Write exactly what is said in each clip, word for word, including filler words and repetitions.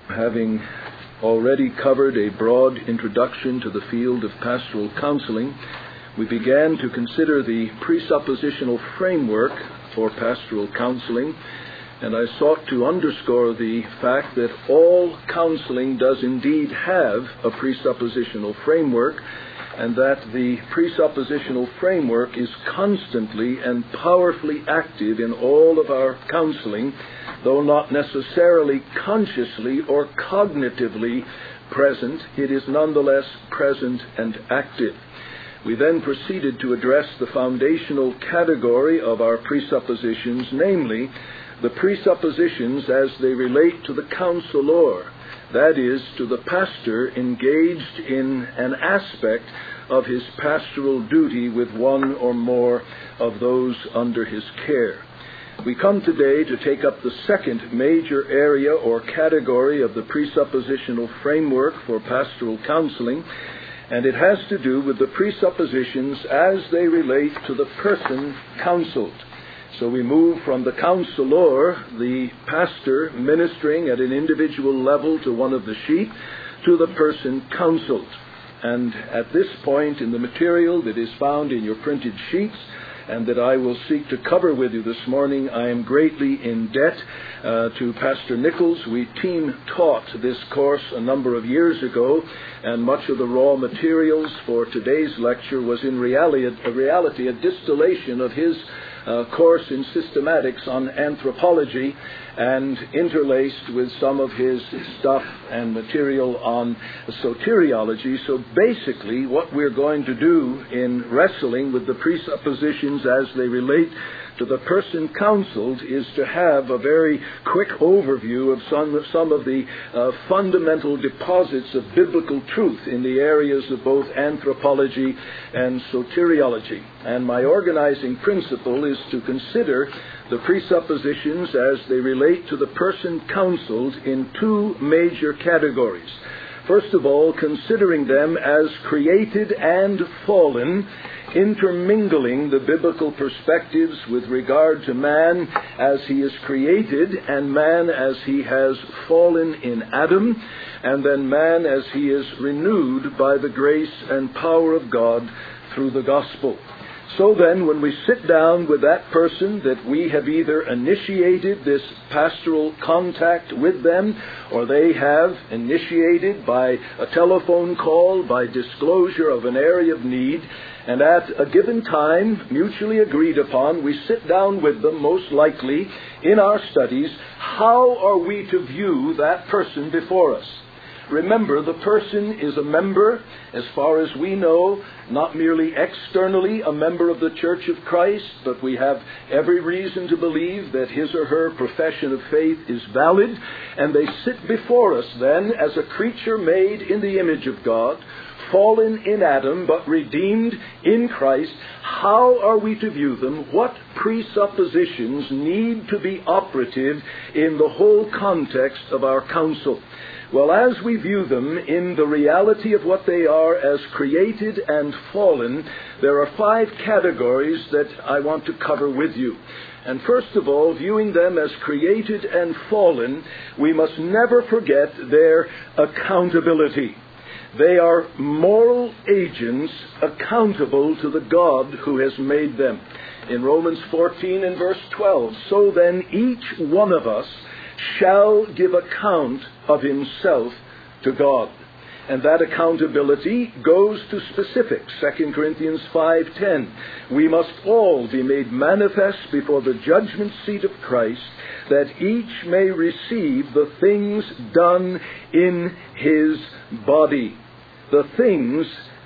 Having already covered a broad introduction to the field of pastoral counseling, we began to consider the presuppositional framework for pastoral counseling, and I sought to underscore the fact that all counseling does indeed have a presuppositional framework, and that the presuppositional framework is constantly and powerfully active in all of our counseling, though not necessarily consciously or cognitively present, it is nonetheless present and active. We then proceeded to address the foundational category of our presuppositions, namely, the presuppositions as they relate to the counselor, that is, to the pastor engaged in an aspect of his pastoral duty with one or more of those under his care. We come today to take up the second major area or category of the presuppositional framework for pastoral counseling, and it has to do with the presuppositions as they relate to the person counseled. So we move from the counselor, the pastor ministering at an individual level to one of the sheep, to the person counseled. And at this point in the material that is found in your printed sheets, and that I will seek to cover with you this morning, I am greatly in debt uh, to Pastor Nichols. We team taught this course a number of years ago, and much of the raw materials for today's lecture was in reality a, reality, a distillation of his uh, course in systematics on anthropology, and interlaced with some of his stuff and material on soteriology. So basically, what we're going to do in wrestling with the presuppositions as they relate to the person counseled is to have a very quick overview of some of, some of the uh, fundamental deposits of biblical truth in the areas of both anthropology and soteriology. And my organizing principle is to consider the presuppositions as they relate to the person counseled in two major categories. First of all, considering them as created and fallen, intermingling the biblical perspectives with regard to man as he is created and man as he has fallen in Adam, and then man as he is renewed by the grace and power of God through the gospel. So then, when we sit down with that person that we have either initiated this pastoral contact with them, or they have initiated by a telephone call, by disclosure of an area of need, and at a given time, mutually agreed upon, we sit down with them, most likely, in our studies, how are we to view that person before us? Remember, the person is a member, as far as we know, not merely externally a member of the Church of Christ, but we have every reason to believe that his or her profession of faith is valid, and they sit before us then as a creature made in the image of God, fallen in Adam, but redeemed in Christ. How are we to view them? What presuppositions need to be operative in the whole context of our counsel? Well, as we view them in the reality of what they are as created and fallen, there are five categories that I want to cover with you. And first of all, viewing them as created and fallen, we must never forget their accountability. They are moral agents accountable to the God who has made them. In Romans fourteen and verse twelve, so then each one of us shall give account of himself to God. And that accountability goes to specifics. Second Corinthians five ten. We must all be made manifest before the judgment seat of Christ, that each may receive the things done in his body. The things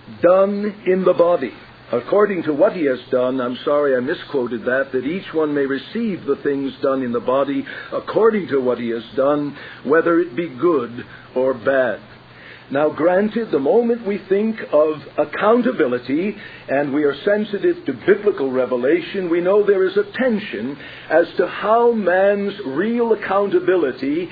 done in the body. According to what he has done, I'm sorry I misquoted that, that each one may receive the things done in the body according to what he has done, whether it be good or bad. Now, granted, the moment we think of accountability and we are sensitive to biblical revelation, we know there is a tension as to how man's real accountability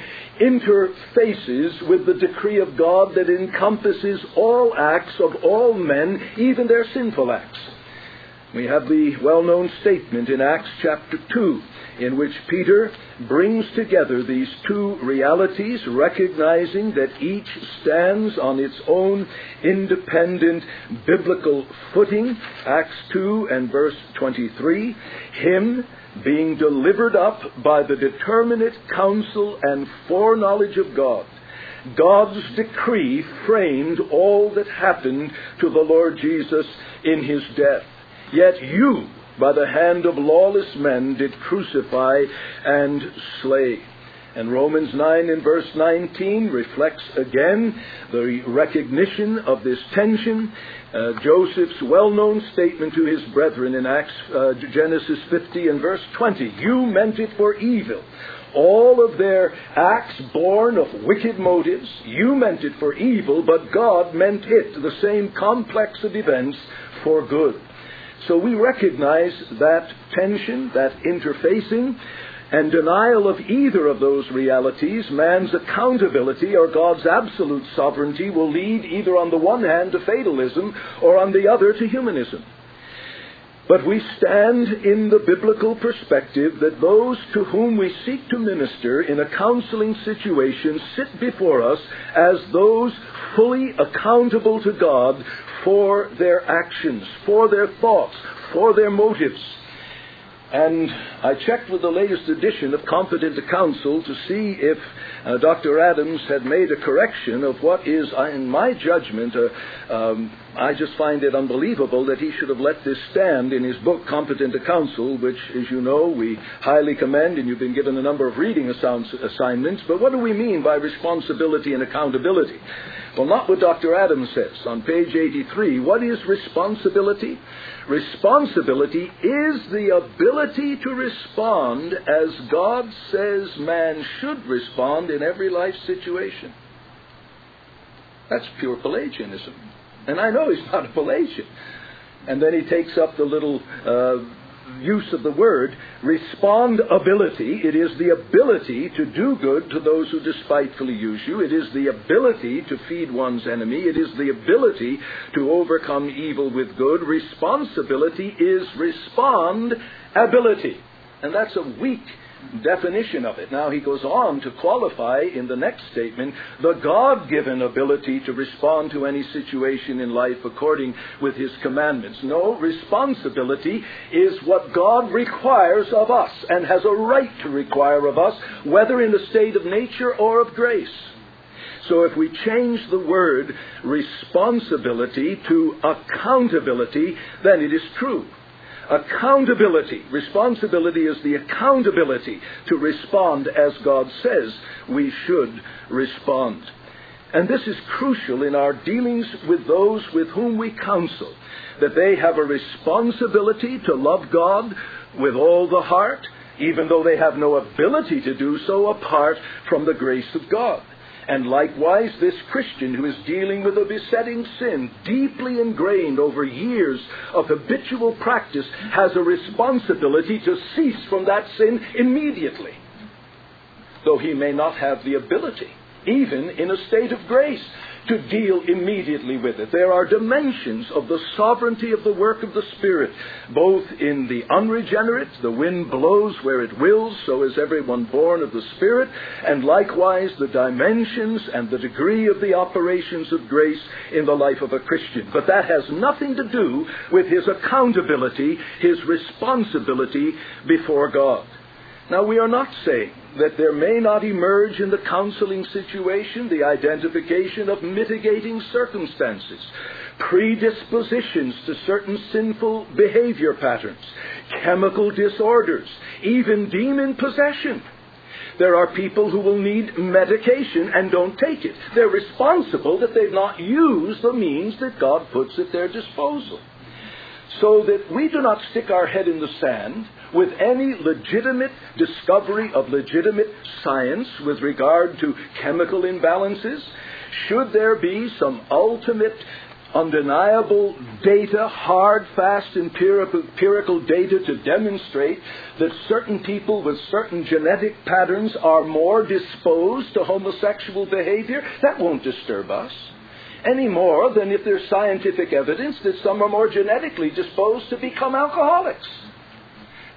interfaces with the decree of God that encompasses all acts of all men, even their sinful acts. We have the well-known statement in Acts chapter two. in which Peter brings together these two realities, recognizing that each stands on its own independent biblical footing. Acts two and verse twenty-three, him being delivered up by the determinate counsel and foreknowledge of God. God's decree framed all that happened to the Lord Jesus in his death. Yet you, by the hand of lawless men, did crucify and slay. And Romans nine and verse nineteen reflects again the recognition of this tension. Uh, Joseph's well-known statement to his brethren in Acts, uh, Genesis fifty and verse twenty, you meant it for evil. All of their acts born of wicked motives, you meant it for evil, but God meant it, the same complex of events, for good. So we recognize that tension, that interfacing, and denial of either of those realities, man's accountability or God's absolute sovereignty, will lead either on the one hand to fatalism or on the other to humanism. But we stand in the biblical perspective that those to whom we seek to minister in a counseling situation sit before us as those fully accountable to God for their actions, for their thoughts, for their motives. And I checked with the latest edition of Competent to Counsel to see if uh, Doctor Adams had made a correction of what is, in my judgment, uh, um, I just find it unbelievable that he should have let this stand in his book, Competent to Counsel, which, as you know, we highly commend, and you've been given a number of reading assignments. But what do we mean by responsibility and accountability? Well, not what Doctor Adams says. On page eighty-three, what is responsibility? Responsibility is the ability to respond as God says man should respond in every life situation. That's pure Pelagianism. And I know he's not a Pelagian. And then he takes up the little uh, use of the word, respondability. It is the ability to do good to those who despitefully use you. It is the ability to feed one's enemy. It is the ability to overcome evil with good. Responsibility is respondability. And that's a weak definition of it. Now he goes on to qualify in the next statement the God-given ability to respond to any situation in life according with his commandments. No, responsibility is what God requires of us and has a right to require of us, whether in the state of nature or of grace. So if we change the word responsibility to accountability, then it is true. Accountability. Responsibility is the accountability to respond as God says we should respond. And this is crucial in our dealings with those with whom we counsel, that they have a responsibility to love God with all the heart, even though they have no ability to do so apart from the grace of God. And likewise, this Christian who is dealing with a besetting sin, deeply ingrained over years of habitual practice, has a responsibility to cease from that sin immediately, though he may not have the ability, even in a state of grace, to deal immediately with it. There are dimensions of the sovereignty of the work of the Spirit, both in the unregenerate, the wind blows where it wills, so is everyone born of the Spirit, and likewise the dimensions and the degree of the operations of grace in the life of a Christian. But that has nothing to do with his accountability, his responsibility before God. Now, we are not saying that there may not emerge in the counseling situation the identification of mitigating circumstances, predispositions to certain sinful behavior patterns, chemical disorders, even demon possession. There are people who will need medication and don't take it. They're responsible that they've not used the means that God puts at their disposal. So that we do not stick our head in the sand with any legitimate discovery of legitimate science with regard to chemical imbalances. Should there be some ultimate, undeniable data, hard, fast, empirical, empirical data to demonstrate that certain people with certain genetic patterns are more disposed to homosexual behavior, that won't disturb us any more than if there's scientific evidence that some are more genetically disposed to become alcoholics.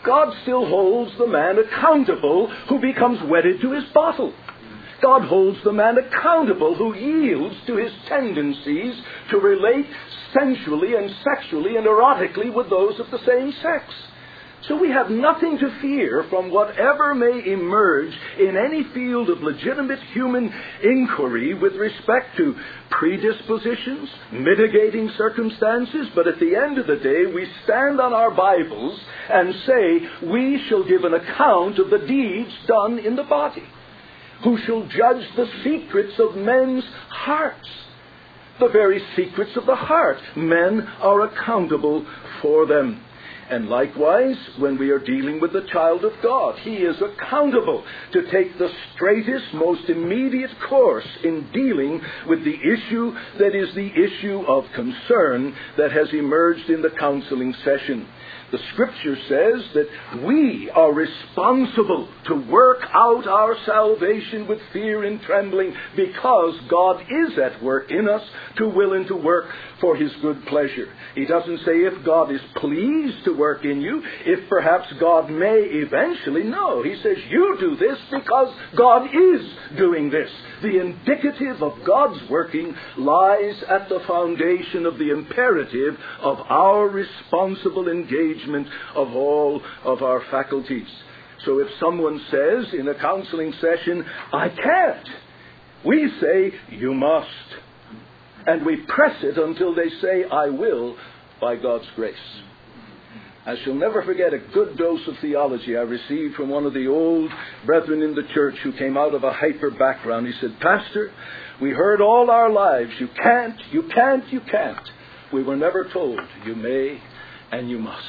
God still holds the man accountable who becomes wedded to his bottle. God holds the man accountable who yields to his tendencies to relate sensually and sexually and erotically with those of the same sex. So we have nothing to fear from whatever may emerge in any field of legitimate human inquiry with respect to predispositions, mitigating circumstances, but at the end of the day we stand on our Bibles and say we shall give an account of the deeds done in the body. Who shall judge the secrets of men's hearts? The very secrets of the heart. Men are accountable for them. And likewise, when we are dealing with the child of God, he is accountable to take the straightest, most immediate course in dealing with the issue that is the issue of concern that has emerged in the counseling session. The Scripture says that we are responsible to work out our salvation with fear and trembling because God is at work in us to will and to work for his good pleasure. He doesn't say if God is pleased to work in you, if perhaps God may eventually. No, he says you do this because God is doing this. The indicative of God's working lies at the foundation of the imperative of our responsible engagement of all of our faculties. So if someone says in a counseling session, I can't, we say, you must. And we press it until they say, I will, by God's grace. I shall never forget a good dose of theology I received from one of the old brethren in the church who came out of a hyper background. He said, Pastor, we heard all our lives, you can't, you can't, you can't. We were never told, you may and you must.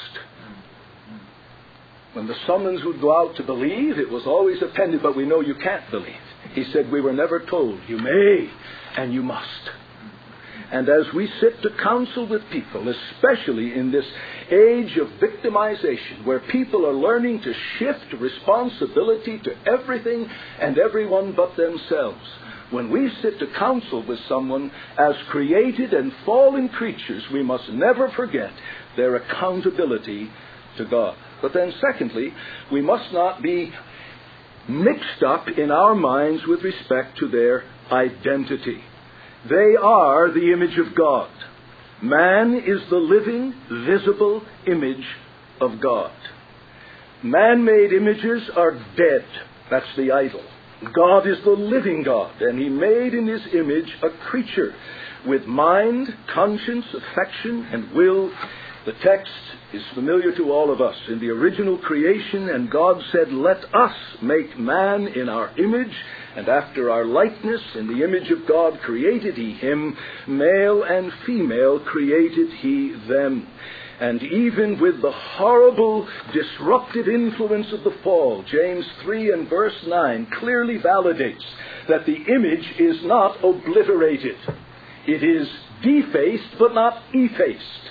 When the summons would go out to believe, it was always appended, but we know you can't believe. He said, we were never told, you may and you must. And as we sit to counsel with people, especially in this age of victimization, where people are learning to shift responsibility to everything and everyone but themselves, when we sit to counsel with someone as created and fallen creatures, we must never forget their accountability to God. But then secondly, we must not be mixed up in our minds with respect to their identity. They are the image of God. Man is the living, visible image of God. Man-made images are dead. That's the idol. God is the living God, and he made in his image a creature with mind, conscience, affection, and will. The text is familiar to all of us. In the original creation, and God said, let us make man in our image, and after our likeness, in the image of God created he him, male and female created he them. And even with the horrible disruptive influence of the fall, James three and verse nine clearly validates that the image is not obliterated. It is defaced but not effaced.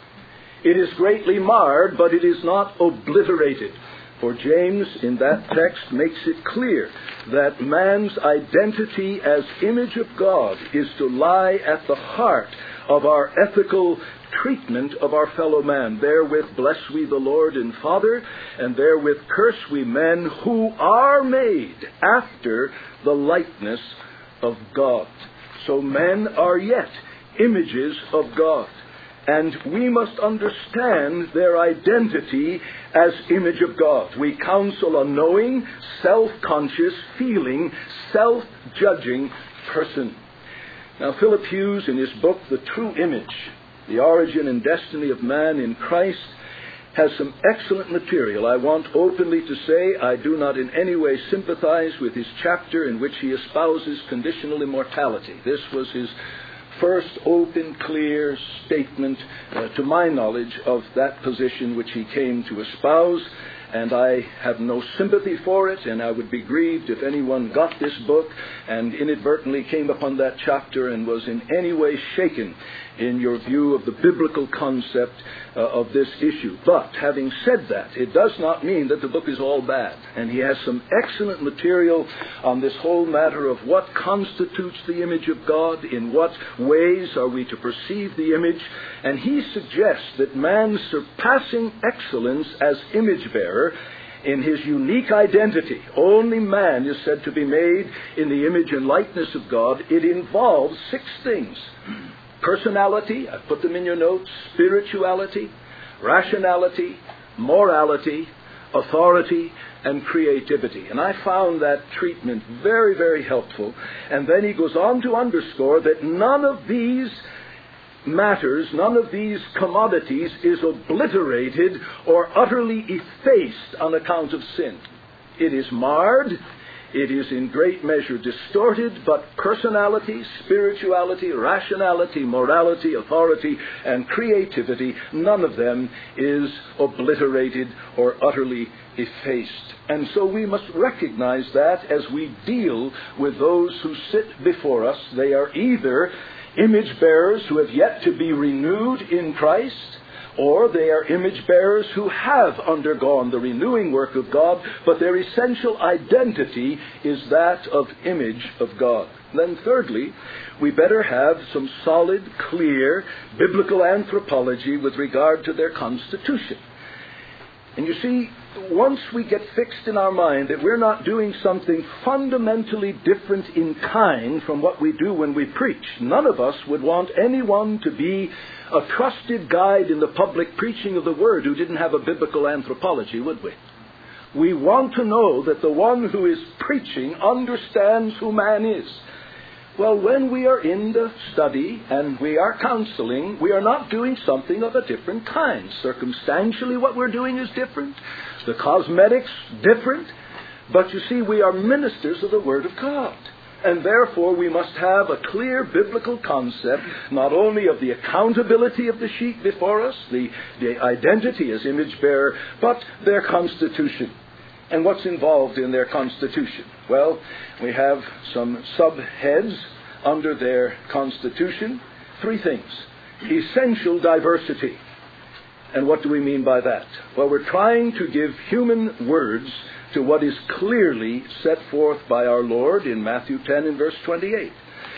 It is greatly marred, but it is not obliterated. For James, in that text, makes it clear that man's identity as image of God is to lie at the heart of our ethical treatment of our fellow man. Therewith bless we the Lord and Father, and therewith curse we men who are made after the likeness of God. So men are yet images of God. And we must understand their identity as image of God. We counsel a knowing, self-conscious, feeling, self-judging person. Now, Philip Hughes, in his book, The True Image, The Origin and Destiny of Man in Christ, has some excellent material. I want openly to say I do not in any way sympathize with his chapter in which he espouses conditional immortality. This was his first open, clear statement, uh, to my knowledge, of that position which he came to espouse. and I have no sympathy for it, and I would be grieved if anyone got this book and inadvertently came upon that chapter and was in any way shaken in your view of the biblical concept uh, of this issue. But having said that, it does not mean that the book is all bad. And he has some excellent material on this whole matter of what constitutes the image of God, in what ways are we to perceive the image. And he suggests that man's surpassing excellence as image bearer in his unique identity, only man is said to be made in the image and likeness of God. It involves six things: personality, I've put them in your notes, spirituality, rationality, morality, authority, and creativity. And I found that treatment very, very helpful. And then he goes on to underscore that none of these matters, none of these commodities is obliterated or utterly effaced on account of sin. It is marred, it is in great measure distorted, but personality, spirituality, rationality, morality, authority, and creativity, none of them is obliterated or utterly effaced. And so we must recognize that as we deal with those who sit before us. They are either image bearers who have yet to be renewed in Christ, or they are image bearers who have undergone the renewing work of God, but their essential identity is that of image of God. Then thirdly, we better have some solid, clear biblical anthropology with regard to their constitution. And you see, once we get fixed in our mind that we're not doing something fundamentally different in kind from what we do when we preach, none of us would want anyone to be a trusted guide in the public preaching of the Word who didn't have a biblical anthropology, would we? We want to know that the one who is preaching understands who man is. Well, when we are in the study and we are counseling, we are not doing something of a different kind. Circumstantially, what we're doing is different. The cosmetics, different. But you see, we are ministers of the Word of God. And therefore, we must have a clear biblical concept, not only of the accountability of the sheep before us, the, the identity as image bearer, but their constitution. And what's involved in their constitution? Well, we have some subheads under their constitution. Three things. Essential diversity. And what do we mean by that? Well, we're trying to give human words to what is clearly set forth by our Lord in Matthew ten and verse twenty-eight.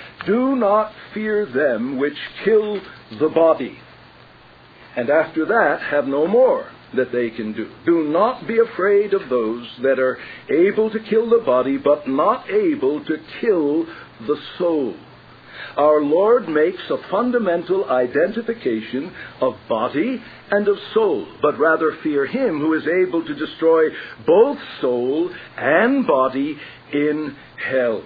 Do not fear them which kill the body, and after that have no more that they can do. Do not be afraid of those that are able to kill the body, but not able to kill the soul. Our Lord makes a fundamental identification of body and of soul, but rather fear Him who is able to destroy both soul and body in hell.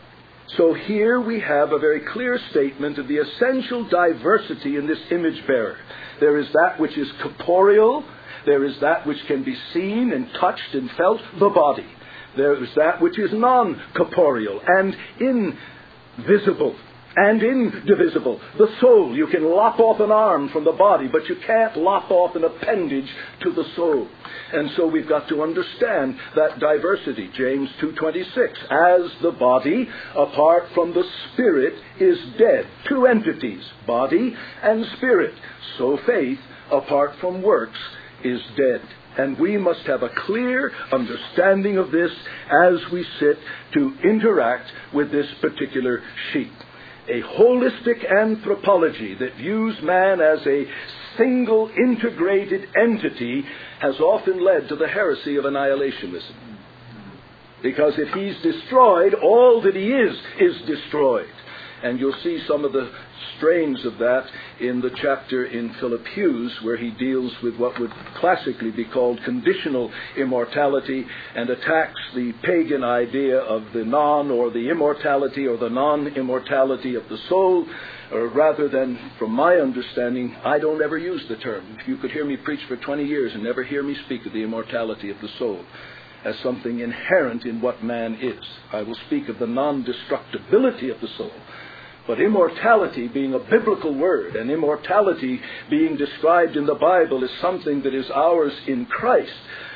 So here we have a very clear statement of the essential diversity in this image bearer. There is that which is corporeal. There is that which can be seen and touched and felt, the body. There is that which is non-corporeal and invisible and indivisible. The soul. You can lop off an arm from the body, but you can't lop off an appendage to the soul. And so we've got to understand that diversity. James two twenty-six, as the body apart from the spirit is dead. Two entities, body and spirit. So faith apart from works is dead. And we must have a clear understanding of this as we sit to interact with this particular sheep. A holistic anthropology that views man as a single integrated entity has often led to the heresy of annihilationism. Because if he's destroyed, all that he is is destroyed. And you'll see some of the strains of that in the chapter in Philip Hughes, where he deals with what would classically be called conditional immortality and attacks the pagan idea of the non or the immortality or the non-immortality of the soul, or rather than, from my understanding, I don't ever use the term. If you could hear me preach for twenty years and never hear me speak of the immortality of the soul as something inherent in what man is. I will speak of the non-destructibility of the soul. But immortality being a biblical word, and immortality being described in the Bible as something that is ours in Christ,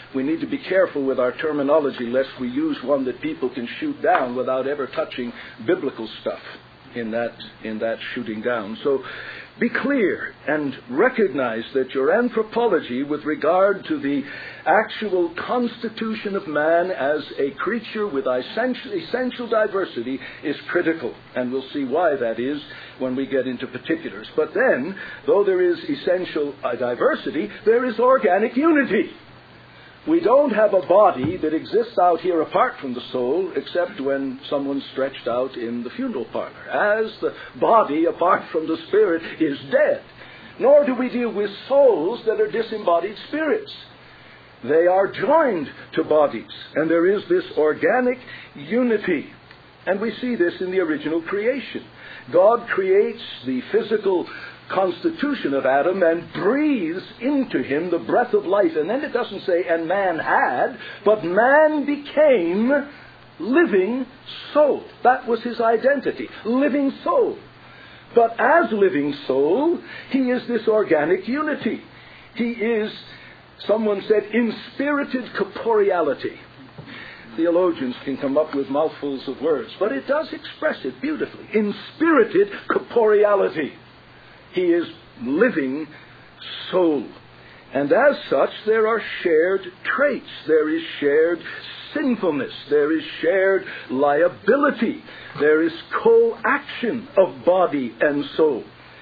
we need to be careful with our terminology lest we use one that people can shoot down without ever touching biblical stuff in that, in that shooting down. So be clear and recognize that your anthropology with regard to the actual constitution of man as a creature with essential, essential diversity is critical. And we'll see why that is when we get into particulars. But then, though there is essential uh, diversity, there is organic unity. We don't have a body that exists out here apart from the soul, except when someone's stretched out in the funeral parlor, as the body apart from the spirit is dead. Nor do we deal with souls that are disembodied spirits. They are joined to bodies, and there is this organic unity. And we see this in the original creation. God creates the physical constitution of Adam and breathes into him the breath of life. And then it doesn't say, and man had, but man became living soul. That was his identity, living soul. But as living soul, he is this organic unity. He is, someone said, inspirited corporeality. Theologians can come up with mouthfuls of words, but it does express it beautifully. Inspirited corporeality. He is living soul. And as such, there are shared traits. There is shared sinfulness. There is shared liability. There is co-action of body and soul.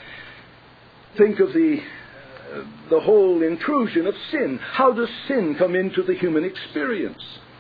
Think of the, uh, the whole intrusion of sin. How does sin come into the human experience?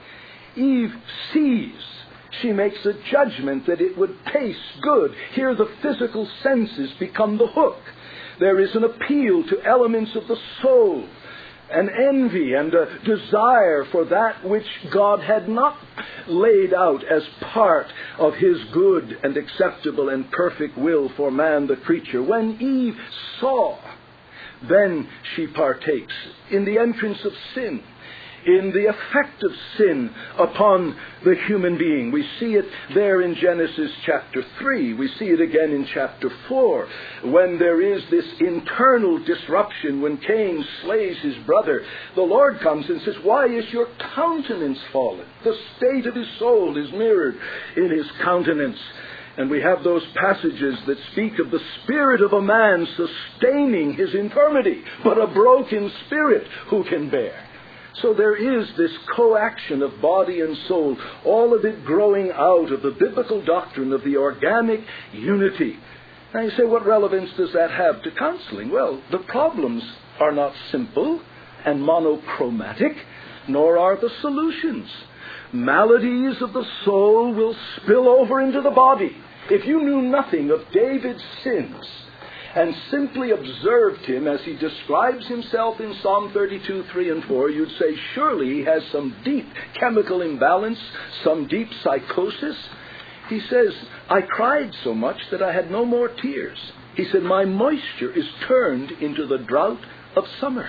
Eve sees. She makes a judgment that it would taste good. Here the physical senses become the hook. There is an appeal to elements of the soul, an envy and a desire for that which God had not laid out as part of his good and acceptable and perfect will for man, the creature. When Eve saw, then she partakes in the entrance of sin, in the effect of sin upon the human being. We see it there in Genesis chapter three. We see it again in chapter four, when there is this internal disruption, when Cain slays his brother. The Lord comes and says, why is your countenance fallen? The state of his soul is mirrored in his countenance. And we have those passages that speak of the spirit of a man sustaining his infirmity, but a broken spirit who can bear? So there is this coaction of body and soul, all of it growing out of the biblical doctrine of the organic unity. Now you say, what relevance does that have to counseling? Well, the problems are not simple and monochromatic, nor are the solutions. Maladies of the soul will spill over into the body. If you knew nothing of David's sins, and simply observed him as he describes himself in Psalm thirty-two, three and four, you'd say, surely he has some deep chemical imbalance, some deep psychosis. He says, I cried so much that I had no more tears. He said, my moisture is turned into the drought of summer.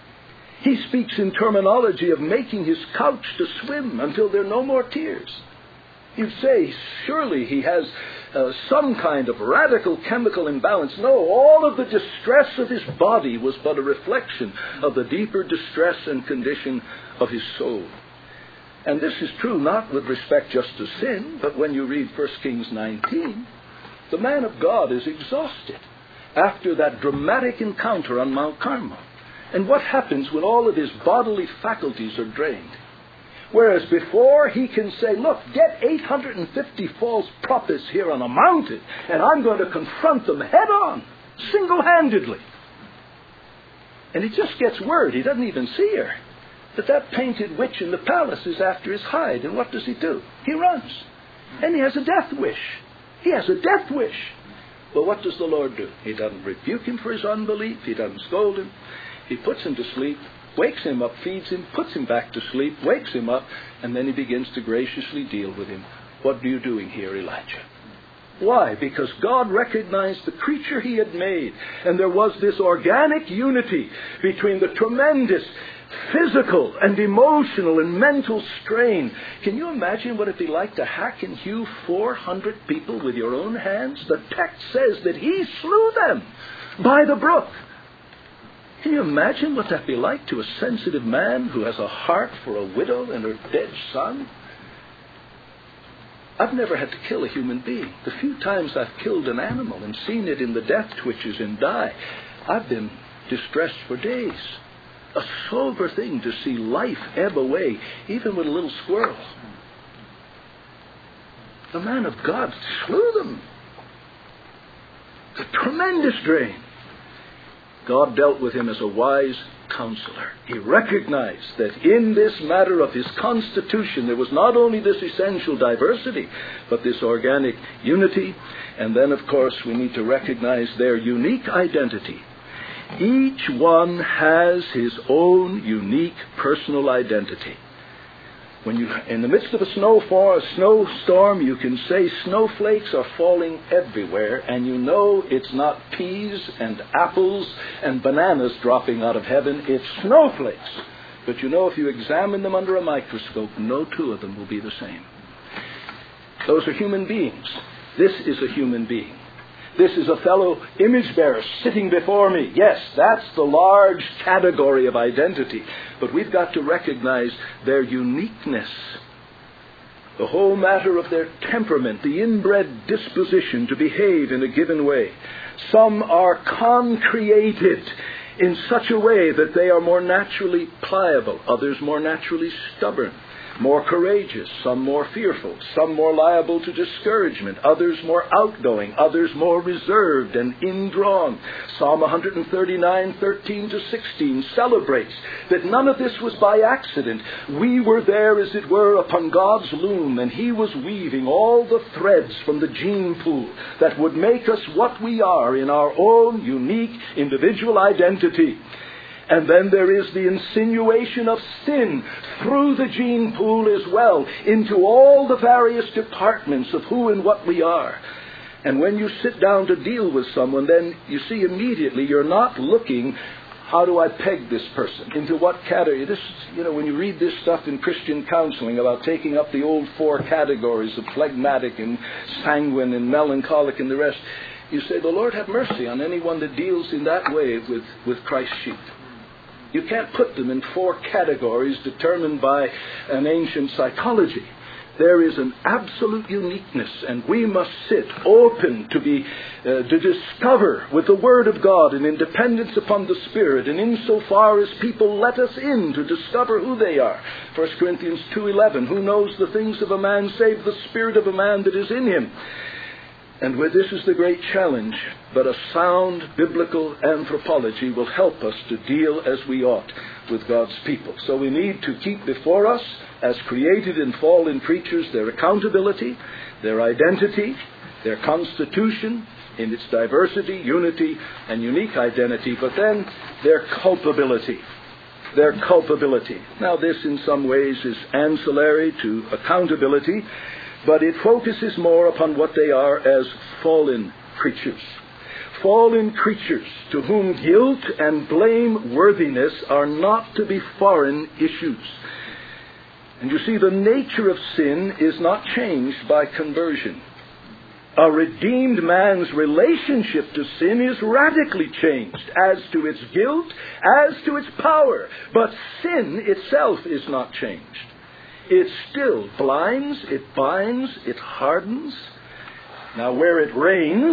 He speaks in terminology of making his couch to swim until there are no more tears. You'd say, surely he has uh, some kind of radical chemical imbalance. No, all of the distress of his body was but a reflection of the deeper distress and condition of his soul. And this is true not with respect just to sin, but when you read First Kings nineteen, the man of God is exhausted after that dramatic encounter on Mount Carmel. And what happens when all of his bodily faculties are drained? Whereas before he can say, look, get eight hundred fifty false prophets here on a mountain, and I'm going to confront them head on, single-handedly. And he just gets word, he doesn't even see her, that that painted witch in the palace is after his hide. And what does he do? He runs. And he has a death wish. He has a death wish. Well, what does the Lord do? He doesn't rebuke him for his unbelief. He doesn't scold him. He puts him to sleep, wakes him up, feeds him, puts him back to sleep, wakes him up, and then he begins to graciously deal with him. What are you doing here, Elijah? Why? Because God recognized the creature he had made, and there was this organic unity between the tremendous physical and emotional and mental strain. Can you imagine what it'd be like to hack and hew four hundred people with your own hands? The text says that he slew them by the brook. Can you imagine what that'd be like to a sensitive man who has a heart for a widow and her dead son? I've never had to kill a human being. The few times I've killed an animal and seen it in the death twitches and die, I've been distressed for days. A sober thing to see life ebb away, even with a little squirrel. The man of God slew them. It's a tremendous drain. God dealt with him as a wise counselor. He recognized that in this matter of his constitution there was not only this essential diversity, but this organic unity. And then, of course, we need to recognize their unique identity. Each one has his own unique personal identity. When you, in the midst of a snowfall, a snowstorm, you can say snowflakes are falling everywhere, and you know it's not peas and apples and bananas dropping out of heaven, it's snowflakes. But you know, if you examine them under a microscope, no two of them will be the same. Those are human beings. This is a human being. This is a fellow image bearer sitting before me. Yes, that's the large category of identity. But we've got to recognize their uniqueness. The whole matter of their temperament, the inbred disposition to behave in a given way. Some are concreated in such a way that they are more naturally pliable, others more naturally stubborn. More courageous, some more fearful, some more liable to discouragement, others more outgoing, others more reserved and indrawn. Psalm one thirty-nine, thirteen to sixteen celebrates that none of this was by accident. We were there, as it were, upon God's loom, and He was weaving all the threads from the gene pool that would make us what we are in our own unique individual identity. And then there is the insinuation of sin through the gene pool as well into all the various departments of who and what we are. And when you sit down to deal with someone, then you see immediately you're not looking, how do I peg this person? Into what category? This, you know, when you read this stuff in Christian counseling about taking up the old four categories of phlegmatic and sanguine and melancholic and the rest, you say, the Lord have mercy on anyone that deals in that way with, with Christ's sheep. You can't put them in four categories determined by an ancient psychology. There is an absolute uniqueness, and we must sit open to be uh, to discover with the Word of God and in dependence upon the Spirit, and insofar as people let us in to discover who they are. First Corinthians two eleven, who knows the things of a man save the spirit of a man that is in him? And with this is the great challenge, but a sound biblical anthropology will help us to deal as we ought with God's people. So we need to keep before us, as created and fallen creatures, their accountability, their identity, their constitution in its diversity, unity, and unique identity, but then their culpability. Their culpability. Now this in some ways is ancillary to accountability, but it focuses more upon what they are as fallen creatures. Fallen creatures to whom guilt and blameworthiness are not to be foreign issues. And you see, the nature of sin is not changed by conversion. A redeemed man's relationship to sin is radically changed as to its guilt, as to its power. But sin itself is not changed. It still blinds, it binds, it hardens. Now where it reigns,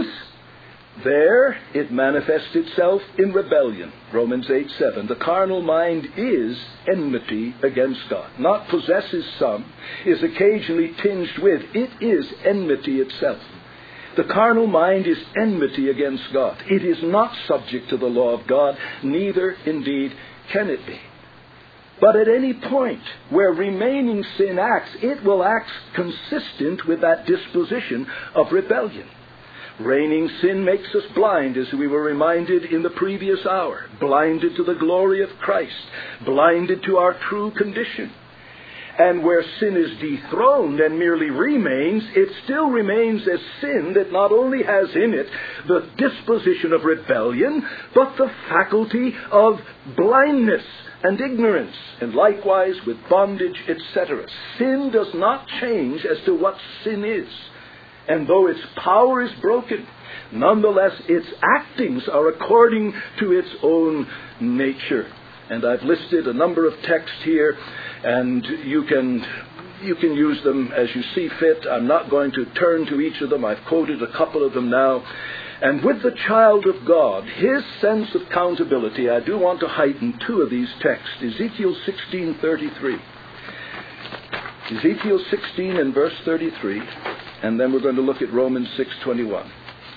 there it manifests itself in rebellion. Romans eight seven. The carnal mind is enmity against God. Not possesses some, is occasionally tinged with. It is enmity itself. The carnal mind is enmity against God. It is not subject to the law of God, neither indeed can it be. But at any point where remaining sin acts, it will act consistent with that disposition of rebellion. Reigning sin makes us blind, as we were reminded in the previous hour. Blinded to the glory of Christ. Blinded to our true condition. And where sin is dethroned and merely remains, it still remains as sin that not only has in it the disposition of rebellion, but the faculty of blindness and ignorance, and likewise with bondage, et cetera. Sin does not change as to what sin is. And though its power is broken, nonetheless its actings are according to its own nature. And I've listed a number of texts here, and you can you can use them as you see fit. I'm not going to turn to each of them. I've quoted a couple of them now. And with the child of God, his sense of accountability, I do want to heighten two of these texts. Ezekiel sixteen thirty-three. Ezekiel sixteen and verse thirty-three, and then we're going to look at Romans six twenty-one.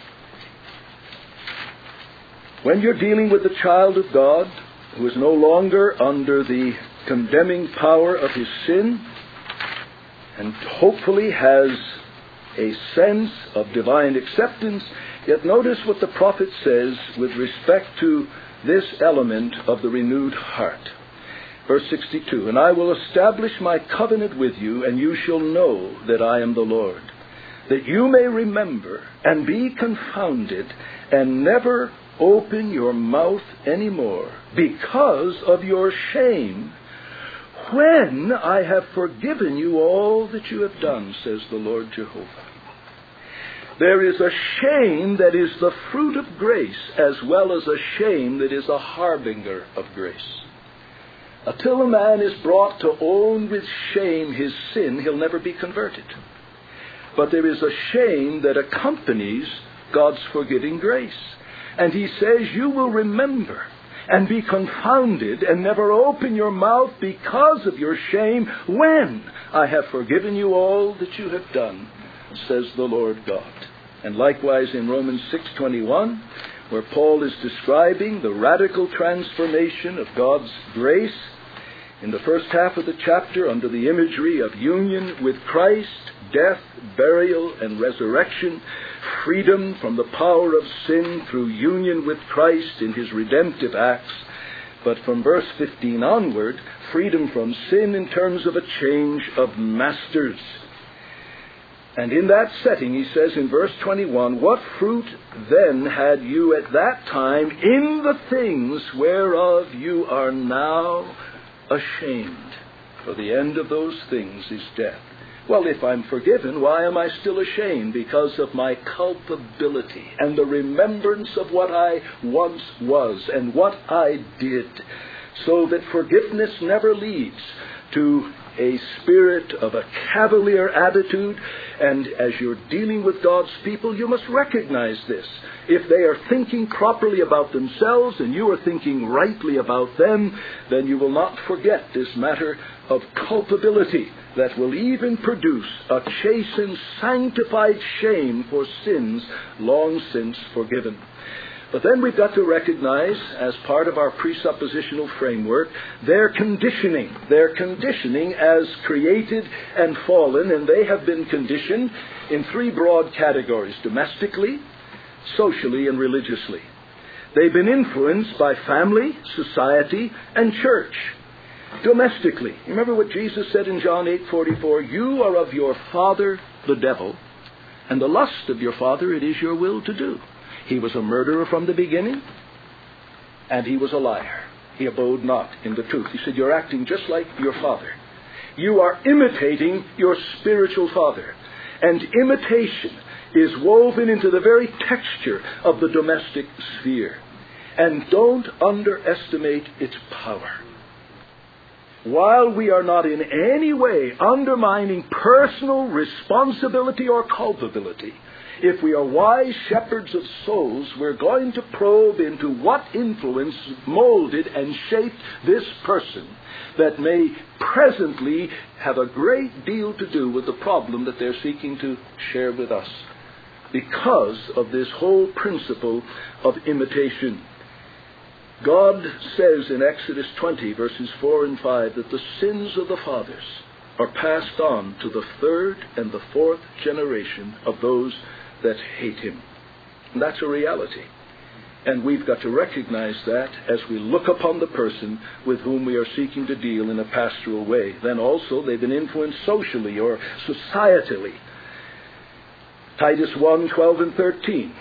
When you're dealing with the child of God, who is no longer under the condemning power of his sin, and hopefully has a sense of divine acceptance, yet notice what the prophet says with respect to this element of the renewed heart. Verse sixty-two, and I will establish my covenant with you, and you shall know that I am the Lord, that you may remember and be confounded, and never open your mouth any more, because of your shame, when I have forgiven you all that you have done, says the Lord Jehovah. There is a shame that is the fruit of grace, as well as a shame that is a harbinger of grace. Until a man is brought to own with shame his sin, he'll never be converted. But there is a shame that accompanies God's forgiving grace. And he says, you will remember and be confounded and never open your mouth because of your shame when I have forgiven you all that you have done, says the Lord God. And likewise in Romans six twenty-one, where Paul is describing the radical transformation of God's grace, in the first half of the chapter, under the imagery of union with Christ, death, burial, and resurrection, freedom from the power of sin through union with Christ in his redemptive acts, but from verse fifteen onward, freedom from sin in terms of a change of masters. And in that setting, he says in verse twenty-one, what fruit then had you at that time in the things whereof you are now ashamed? For the end of those things is death. Well, if I'm forgiven, why am I still ashamed? Because of my culpability and the remembrance of what I once was and what I did. So that forgiveness never leads to a spirit of a cavalier attitude, and as you're dealing with God's people, you must recognize this. If they are thinking properly about themselves and you are thinking rightly about them, then you will not forget this matter of culpability that will even produce a chastened, sanctified shame for sins long since forgiven. But then we've got to recognize, as part of our presuppositional framework, their conditioning. Their conditioning as created and fallen, and they have been conditioned in three broad categories: domestically, socially, and religiously. They've been influenced by family, society, and church. Domestically, remember what Jesus said in John eight forty-four, you are of your father, the devil, and the lust of your father it is your will to do. He was a murderer from the beginning, and he was a liar. He abode not in the truth. He said, you're acting just like your father. You are imitating your spiritual father. And imitation is woven into the very texture of the domestic sphere. And don't underestimate its power. While we are not in any way undermining personal responsibility or culpability, if we are wise shepherds of souls, we're going to probe into what influence molded and shaped this person that may presently have a great deal to do with the problem that they're seeking to share with us, because of this whole principle of imitation. God says in Exodus twenty, verses four and five, that the sins of the fathers are passed on to the third and the fourth generation of those that hate him. And that's a reality. And we've got to recognize that as we look upon the person with whom we are seeking to deal in a pastoral way. Then also they've been influenced socially or societally. Titus one, twelve and thirteen.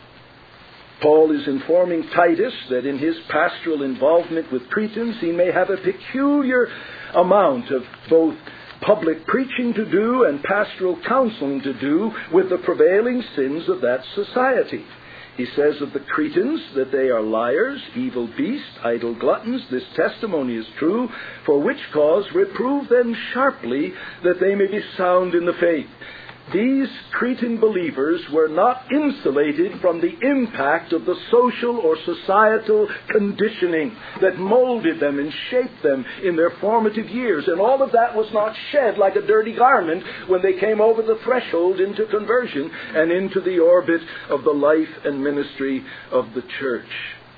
Paul is informing Titus that in his pastoral involvement with Cretans, he may have a peculiar amount of both public preaching to do and pastoral counseling to do with the prevailing sins of that society. He says of the Cretans that they are liars, evil beasts, idle gluttons. This testimony is true, for which cause reprove them sharply, that they may be sound in the faith. These Cretan believers were not insulated from the impact of the social or societal conditioning that molded them and shaped them in their formative years. And all of that was not shed like a dirty garment when they came over the threshold into conversion and into the orbit of the life and ministry of the church.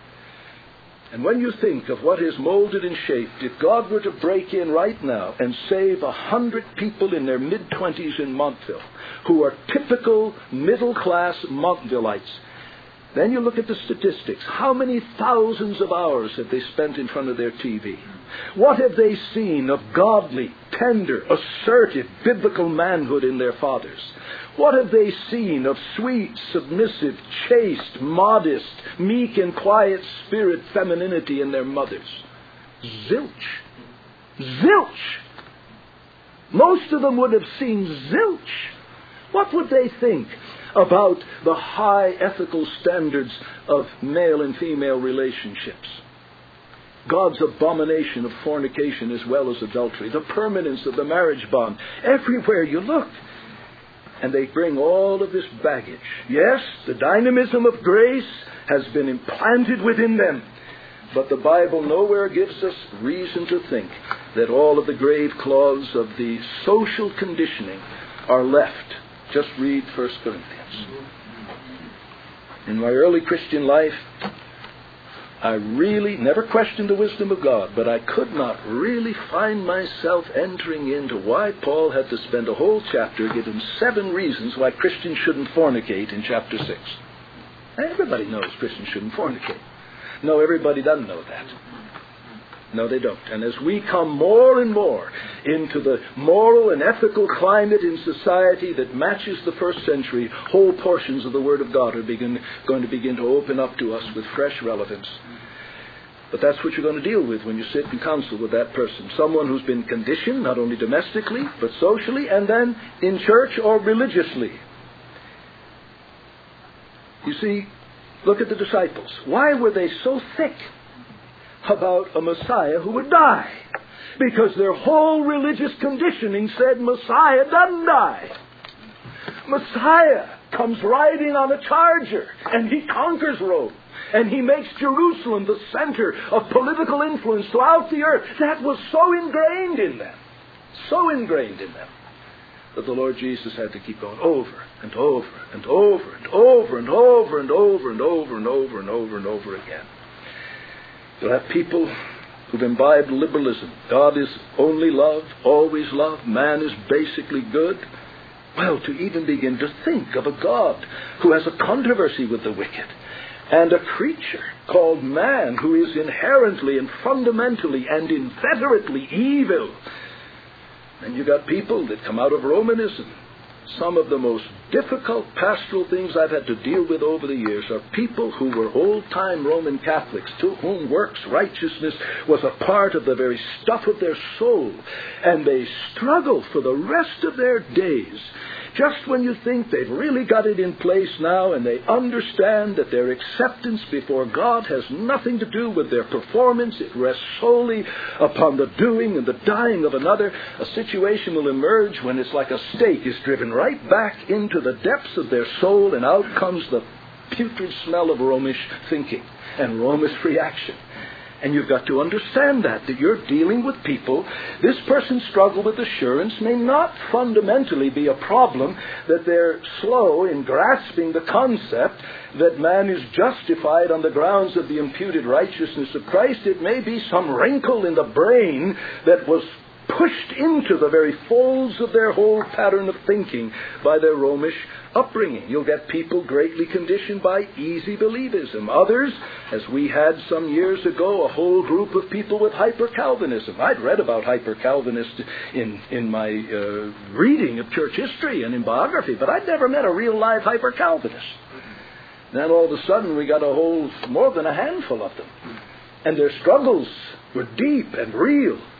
And when you think of what is molded and shaped, if God were to break in right now and save a hundred people in their mid-twenties in Montville, who are typical middle-class Montvillites, then you look at the statistics. How many thousands of hours have they spent in front of their T V? What have they seen of godly, tender, assertive, biblical manhood in their fathers? What have they seen of sweet, submissive, chaste, modest, meek and quiet spirit femininity in their mothers? Zilch. Zilch. Most of them would have seen zilch. What would they think about the high ethical standards of male and female relationships? God's abomination of fornication as well as adultery, the permanence of the marriage bond, everywhere you look. And they bring all of this baggage. Yes, the dynamism of grace has been implanted within them. But the Bible nowhere gives us reason to think that all of the grave claws of the social conditioning are left. Just read First Corinthians. In my early Christian life, I really never questioned the wisdom of God, but I could not really find myself entering into why Paul had to spend a whole chapter giving seven reasons why Christians shouldn't fornicate in chapter six. Everybody knows Christians shouldn't fornicate. No, everybody doesn't know that. No, they don't. And as we come more and more into the moral and ethical climate in society that matches the first century, whole portions of the Word of God are begin, going to begin to open up to us with fresh relevance. But that's what you're going to deal with when you sit and counsel with that person. Someone who's been conditioned, not only domestically, but socially, and then in church or religiously. You see, look at the disciples. Why were they so thick about a Messiah who would die? Because their whole religious conditioning said Messiah doesn't die. Messiah comes riding on a charger and he conquers Rome. And he makes Jerusalem the center of political influence throughout the earth. That was so ingrained in them. So ingrained in them. That the Lord Jesus had to keep going over and over and over and over and over and over and over and over and over and over again. You'll have people who've imbibed liberalism. God is only love, always love. Man is basically good. Well, to even begin to think of a God who has a controversy with the wicked, and a creature called man who is inherently and fundamentally and inveterately evil. And you got people that come out of Romanism. Some of the most difficult pastoral things I've had to deal with over the years are people who were old-time Roman Catholics, to whom works righteousness was a part of the very stuff of their soul. And they struggle for the rest of their days. Just when you think they've really got it in place now and they understand that their acceptance before God has nothing to do with their performance, it rests solely upon the doing and the dying of another, a situation will emerge when it's like a stake is driven right back into the depths of their soul, and out comes the putrid smell of Romish thinking and Romish reaction. And you've got to understand that, that you're dealing with people. This person's struggle with assurance may not fundamentally be a problem that they're slow in grasping the concept that man is justified on the grounds of the imputed righteousness of Christ. It may be some wrinkle in the brain that was pushed into the very folds of their whole pattern of thinking by their Romish upbringing. You'll get people greatly conditioned by easy believism. Others, as we had some years ago, a whole group of people with hyper-Calvinism. I'd read about hyper-Calvinists in, in my uh, reading of church history and in biography, but I'd never met a real live hyper-Calvinist. Then all of a sudden we got a whole, more than a handful of them. And their struggles were deep and real.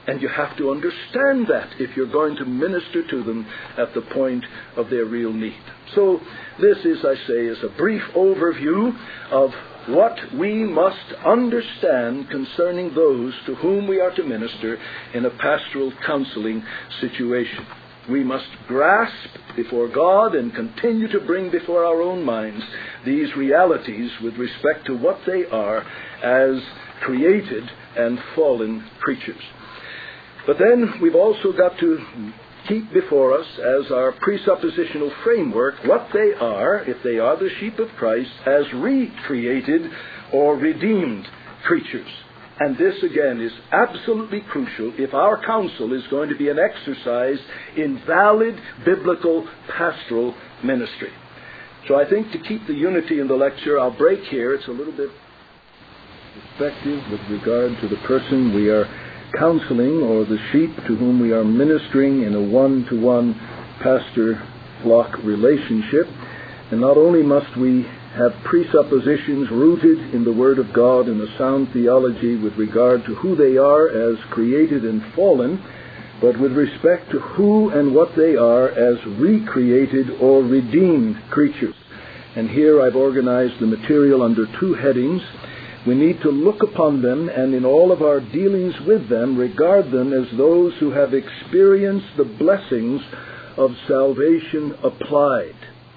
And you have to understand that if you're going to minister to them at the point of their real need. So this is, I say, is a brief overview of what we must understand concerning those to whom we are to minister in a pastoral counseling situation. We must grasp before God and continue to bring before our own minds these realities with respect to what they are as created and fallen creatures. But then we've also got to keep before us as our presuppositional framework what they are, if they are the sheep of Christ, as recreated or redeemed creatures. And this, again, is absolutely crucial if our counsel is going to be an exercise in valid biblical pastoral ministry. So I think to keep the unity in the lecture, I'll break here. It's a little bit perspective with regard to the person we are counseling or the sheep to whom we are ministering in a one-to-one pastor-flock relationship. And not only must we have presuppositions rooted in the Word of God and a sound theology with regard to who they are as created and fallen, but with respect to who and what they are as recreated or redeemed creatures. And here I've organized the material under two headings. We need to look upon them and in all of our dealings with them regard them as those who have experienced the blessings of salvation applied.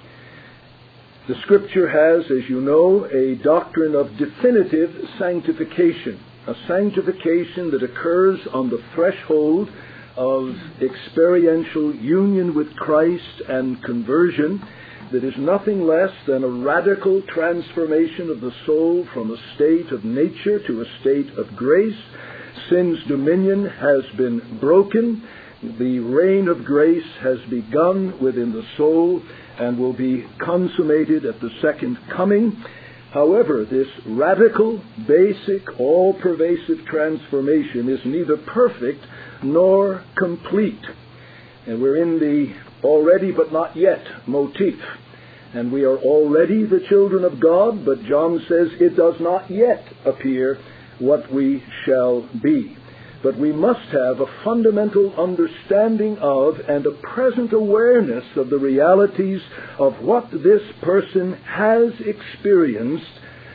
The Scripture has, as you know, a doctrine of definitive sanctification, a sanctification that occurs on the threshold of experiential union with Christ and conversion, that is nothing less than a radical transformation of the soul from a state of nature to a state of grace. Sin's dominion has been broken. The reign of grace has begun within the soul and will be consummated at the second coming. However, this radical, basic, all-pervasive transformation is neither perfect nor complete. And we're in the already but not yet motif. And we are already the children of God, but John says it does not yet appear what we shall be. But we must have a fundamental understanding of and a present awareness of the realities of what this person has experienced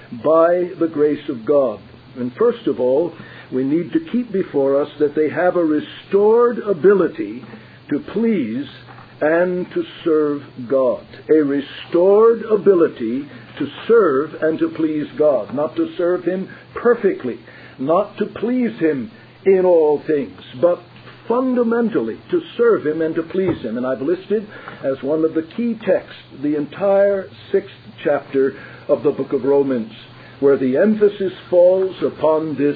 by the grace of God. And first of all, we need to keep before us that they have a restored ability to please and to serve God. A restored ability to serve and to please God. Not to serve Him perfectly, not to please Him in all things, but fundamentally to serve Him and to please Him. And I've listed as one of the key texts the entire sixth chapter of the book of Romans, where the emphasis falls upon this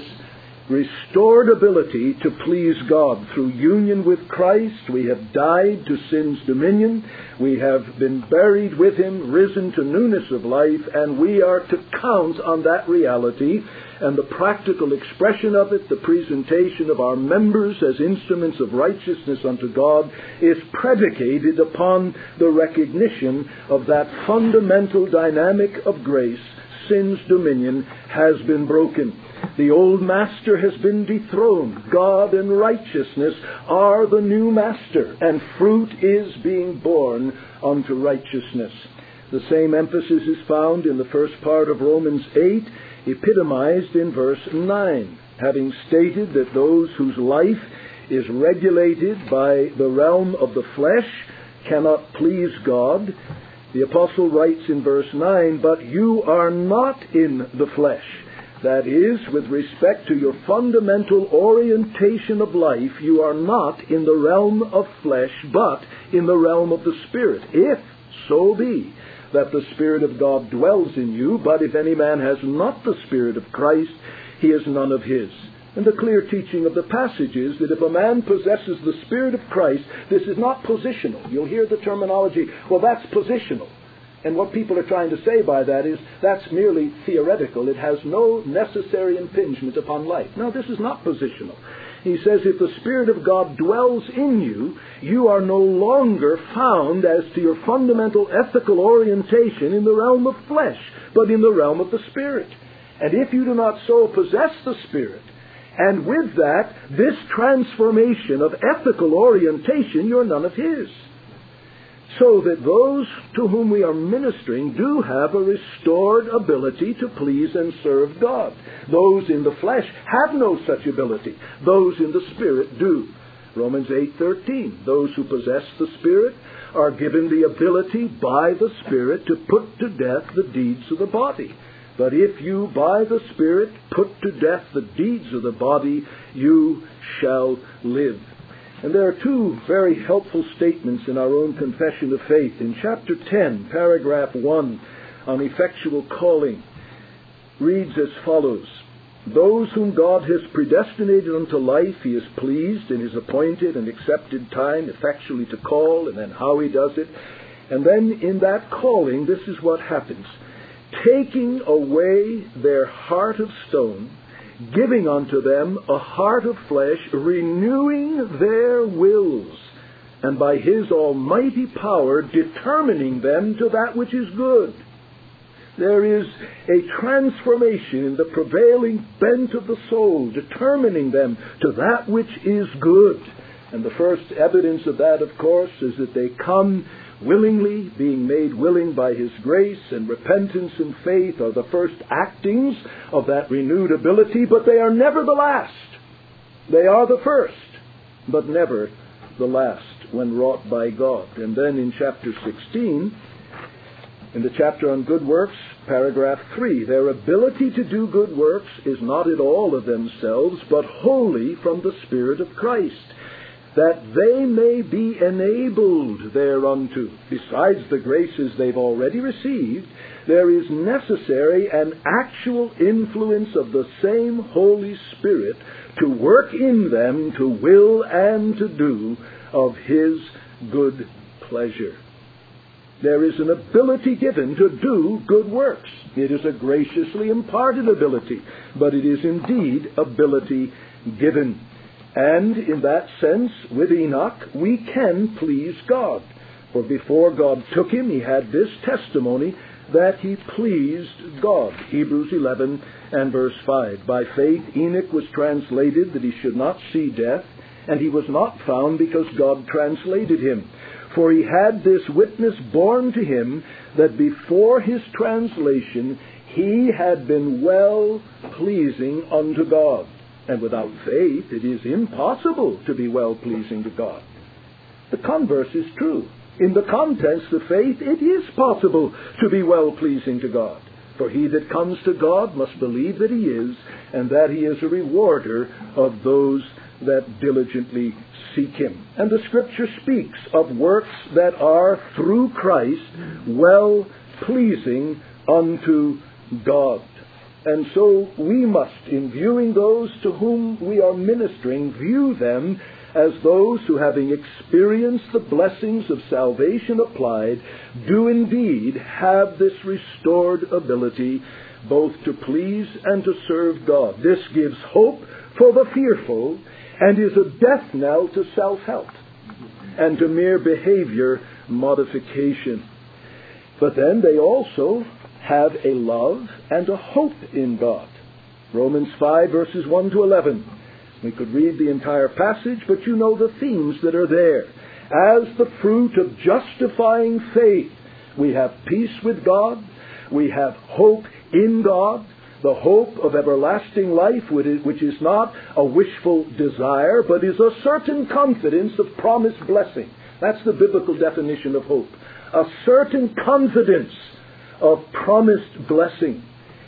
restored ability to please God. Through union with Christ, we have died to sin's dominion. We have been buried with Him, risen to newness of life, and we are to count on that reality. And the practical expression of it, the presentation of our members as instruments of righteousness unto God, is predicated upon the recognition of that fundamental dynamic of grace. Sin's dominion has been broken. The old master has been dethroned. God and righteousness are the new master, and fruit is being borne unto righteousness. The same emphasis is found in the first part of Romans eight, epitomized in verse nine, having stated that those whose life is regulated by the realm of the flesh cannot please God. The apostle writes in verse nine, "But you are not in the flesh." That is, with respect to your fundamental orientation of life, you are not in the realm of flesh, but in the realm of the Spirit. If so be that the Spirit of God dwells in you, but if any man has not the Spirit of Christ, he is none of his. And the clear teaching of the passage is that if a man possesses the Spirit of Christ, this is not positional. You'll hear the terminology, well, that's positional. And what people are trying to say by that is that's merely theoretical. It has no necessary impingement upon life. No, this is not positional. He says if the Spirit of God dwells in you, you are no longer found as to your fundamental ethical orientation in the realm of flesh, but in the realm of the Spirit. And if you do not so possess the Spirit, And with that, this transformation of ethical orientation, you're none of his. So that those to whom we are ministering do have a restored ability to please and serve God. Those in the flesh have no such ability. Those in the Spirit do. Romans eight thirteen, those who possess the Spirit are given the ability by the Spirit to put to death the deeds of the body. But if you by the Spirit put to death the deeds of the body, you shall live. And there are two very helpful statements in our own confession of faith. In chapter ten, paragraph one, on effectual calling, reads as follows: Those whom God has predestinated unto life, he is pleased in his appointed and accepted time effectually to call, and then how he does it. And then in that calling, this is what happens. Taking away their heart of stone, giving unto them a heart of flesh, renewing their wills, and by his almighty power determining them to that which is good. There is a transformation in the prevailing bent of the soul, determining them to that which is good. And the first evidence of that, of course, is that they come willingly, being made willing by his grace, and repentance and faith are the first actings of that renewed ability, but they are never the last. They are the first, but never the last when wrought by God. And then in chapter sixteen, in the chapter on good works, paragraph three, their ability to do good works is not at all of themselves, but wholly from the Spirit of Christ, that they may be enabled thereunto. Besides the graces they've already received, there is necessary an actual influence of the same Holy Spirit to work in them to will and to do of his good pleasure. There is an ability given to do good works. It is a graciously imparted ability, but it is indeed ability given. And in that sense, with Enoch, we can please God. For before God took him, he had this testimony that he pleased God. Hebrews eleven and verse five. By faith Enoch was translated that he should not see death, and he was not found because God translated him. For he had this witness borne to him that before his translation he had been well pleasing unto God. And without faith it is impossible to be well pleasing to God. The converse is true. In the context of faith, it is possible to be well pleasing to God. For he that comes to God must believe that he is, and that he is a rewarder of those that diligently seek him. And the Scripture speaks of works that are, through Christ, well pleasing unto God. And so we must, in viewing those to whom we are ministering, view them as those who, having experienced the blessings of salvation applied, do indeed have this restored ability both to please and to serve God. This gives hope for the fearful and is a death knell to self-help and to mere behavior modification. But then they also have a love and a hope in God. Romans five, verses one to eleven. We could read the entire passage, but you know the themes that are there. As the fruit of justifying faith, we have peace with God, we have hope in God, the hope of everlasting life, which is not a wishful desire, but is a certain confidence of promised blessing. That's the biblical definition of hope. A certain confidence of promised blessing.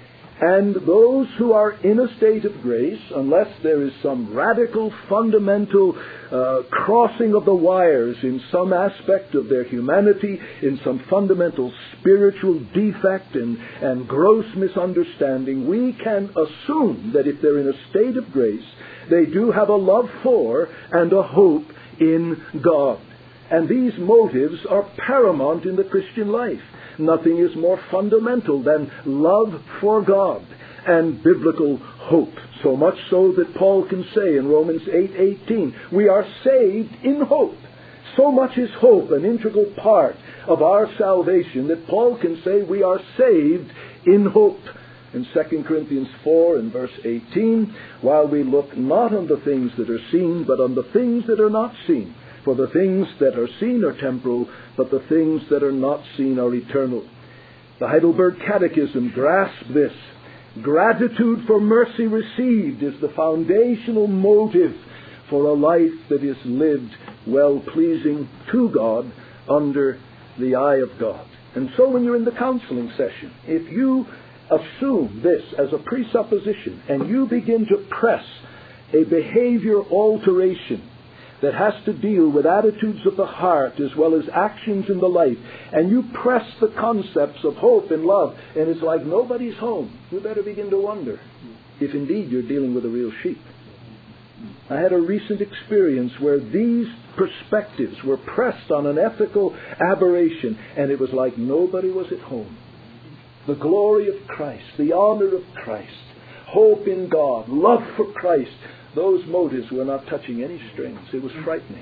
And those who are in a state of grace, unless there is some radical, fundamental uh, crossing of the wires in some aspect of their humanity, in some fundamental spiritual defect and, and gross misunderstanding, we can assume that if they're in a state of grace, they do have a love for and a hope in God. And these motives are paramount in the Christian life. Nothing is more fundamental than love for God and biblical hope. So much so that Paul can say in Romans eight eighteen, we are saved in hope. So much is hope an integral part of our salvation that Paul can say we are saved in hope. in Second Corinthians four and verse eighteen, while we look not on the things that are seen, but on the things that are not seen. For the things that are seen are temporal, but the things that are not seen are eternal. The Heidelberg Catechism grasps this. Gratitude for mercy received is the foundational motive for a life that is lived well-pleasing to God under the eye of God. And so when you're in the counseling session, if you assume this as a presupposition and you begin to press a behavior alteration that has to deal with attitudes of the heart as well as actions in the life, and you press the concepts of hope and love, and it's like nobody's home, you better begin to wonder if indeed you're dealing with a real sheep. I had a recent experience where these perspectives were pressed on an ethical aberration, and it was like nobody was at home. The glory of Christ, the honor of Christ, hope in God, love for Christ, those motives were not touching any strings. It was frightening.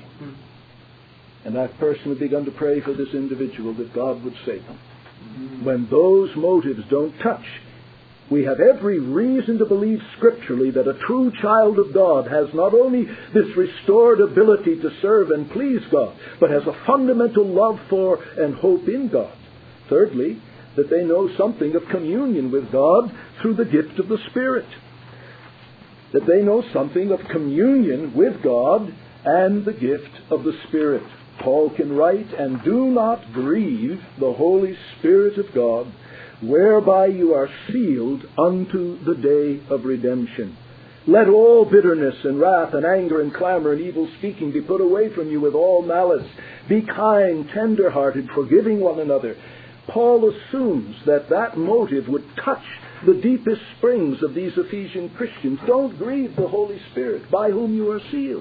And I've personally begun to pray for this individual that God would save him. When those motives don't touch, we have every reason to believe scripturally that a true child of God has not only this restored ability to serve and please God, but has a fundamental love for and hope in God. Thirdly, that they know something of communion with God through the gift of the Spirit. That they know something of communion with God and the gift of the Spirit. Paul can write, "And do not grieve the Holy Spirit of God, whereby you are sealed unto the day of redemption. Let all bitterness and wrath and anger and clamor and evil speaking be put away from you with all malice. Be kind, tender-hearted, forgiving one another." Paul assumes that that motive would touch the deepest springs of these Ephesian Christians. Don't grieve the Holy Spirit, by whom you are sealed.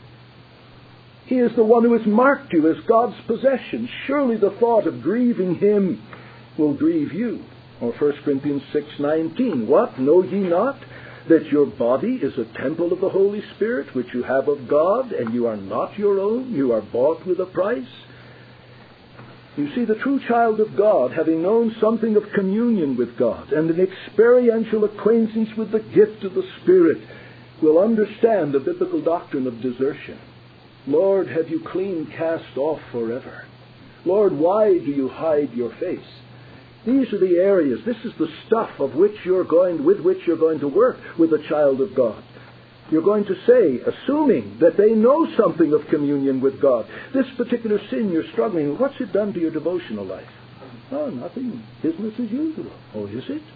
He is the one who has marked you as God's possession. Surely the thought of grieving Him will grieve you. Or First Corinthians six nineteen, "What, know ye not that your body is a temple of the Holy Spirit, which you have of God, and you are not your own? You are bought with a price." You see, the true child of God, having known something of communion with God and an experiential acquaintance with the gift of the Spirit, will understand the biblical doctrine of desertion. Lord, have you clean cast off forever? Lord, why do you hide your face? These are the areas, this is the stuff of which you're going, with which you're going to work with a child of God. You're going to say, assuming that they know something of communion with God, this particular sin you're struggling with, what's it done to your devotional life? Oh, nothing. Business as usual. Oh, is it?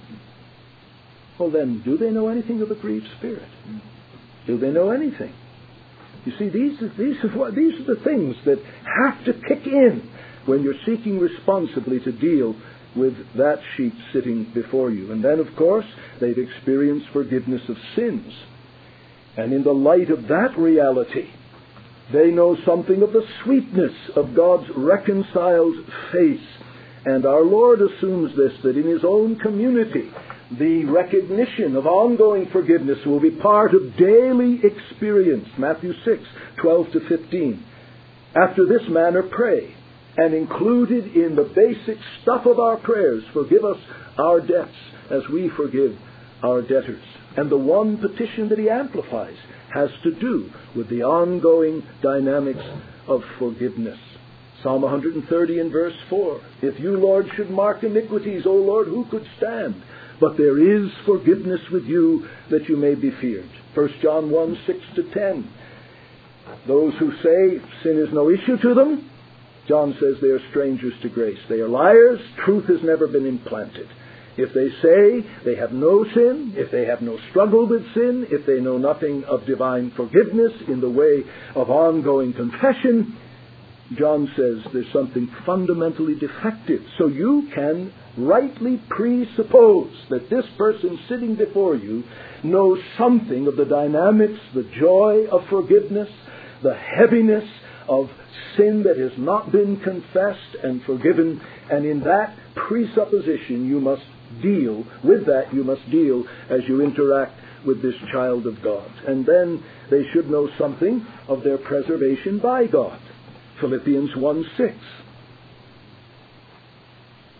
Well then, do they know anything of a grieved spirit? Do they know anything? You see, these are, these are, what, these are the things that have to kick in when you're seeking responsibly to deal with that sheep sitting before you. And then, of course, they've experienced forgiveness of sins. And in the light of that reality, they know something of the sweetness of God's reconciled face. And our Lord assumes this, that in His own community, the recognition of ongoing forgiveness will be part of daily experience. Matthew six, twelve to fifteen. "After this manner pray, and included in the basic stuff of our prayers, forgive us our debts as we forgive our debtors." And the one petition that he amplifies has to do with the ongoing dynamics of forgiveness. Psalm one thirty in verse four, "If you, Lord, should mark iniquities, O Lord, who could stand? But there is forgiveness with you, that you may be feared." First John one, six to ten. Those who say sin is no issue to them, John says they are strangers to grace. They are liars. Truth has never been implanted. If they say they have no sin, if they have no struggle with sin, if they know nothing of divine forgiveness in the way of ongoing confession, John says there's something fundamentally defective. So you can rightly presuppose that this person sitting before you knows something of the dynamics, the joy of forgiveness, the heaviness of sin that has not been confessed and forgiven. And in that presupposition, you must deal with that. You must deal as you interact with this child of God. And then they should know something of their preservation by God. Philippians one six.